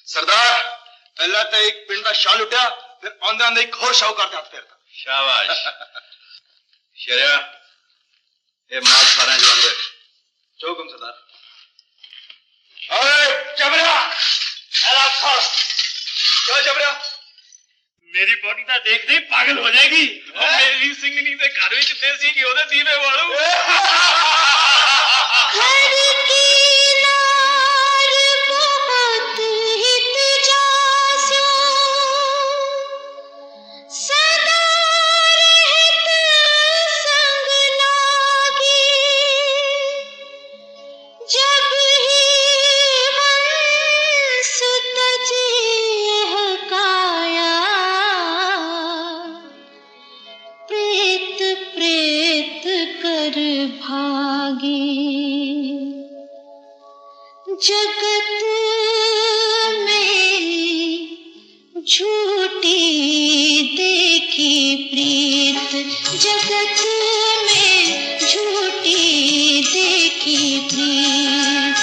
सरदार पहला तो एक पिंड का शाल उठा, फिर आंदे आंदे एक होर शाहूकार हाथ फेरता। शाबाश शेरिया, ये माल सारा जवान रहे। चौकम सरदार। अरे जबरा, एला खड़। क्या जबरा? मेरी बॉडी तो देखते ही पागल हो जाएगी। और मेरी सिंगनी से घर में देसी घी होते दीवे वालू। जगत में झूठी देखी प्रीत, जगत में झूठी देखी प्रीत,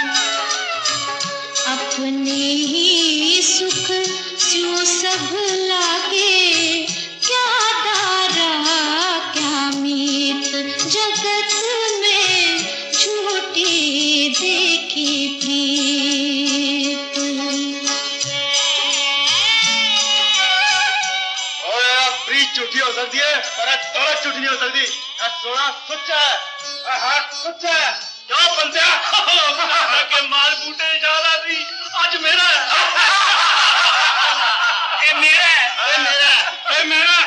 अपने ही सुख स्यों सब लागे, क्या दारा क्या मीत, जगत में झूठी देखी प्रीत। प्रीत झूठी हो सकती है पर दौलत झूठी नहीं हो सकती। सोना सच्चा है, हाथ सच्चा है। क्या बंदा के माल बूटे जा रहा थी, आज मेरा है। ये मेरा है, अरे मेरा, अरे मेरा।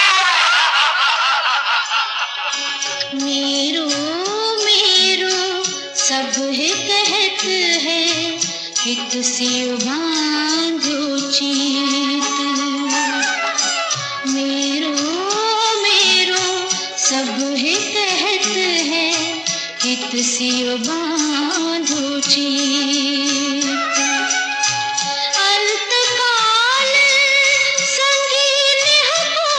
मेरो मेरो सब है कहत है, हित सियो बांधो चीत, मेरो मेरो सब है कहत है, हित सियो बांधो चीत, अंतकाल संगीन हो,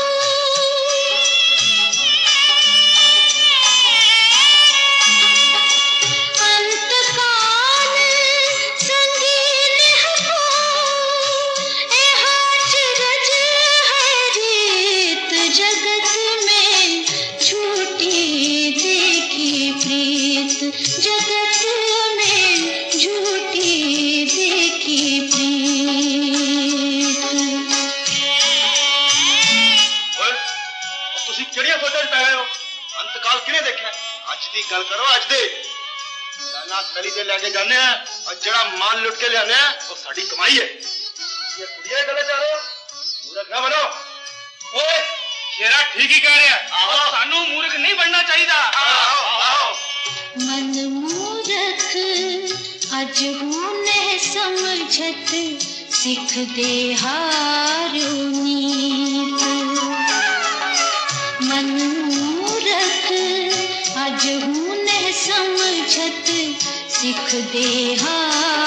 अंतकाल संगीन हो, एहाच रज है रीत, जगत में झूठी देखी प्रीत, जगत में झूठी देखी प्रीत। तुसी किहड़ियां सोचां च पै गए हो? अंतकाल किने देखा? अज दी गल करो, अज दे जाना तली ते लेके जाने हैं और जड़ा माल लुट के लियाने हैं वो साडी कमाई है। ये कुड़ियां गले जा रहे हो, मूर्ख ना बनो। ओए शेरा ठीक ही कह रहा है, सानू मूर्ख नहीं बनना चाहिए। मन मूरख अज हूने समझत, सिख दे हारो नीत, मन मूरख अज हूने समझत, सिख दे हारो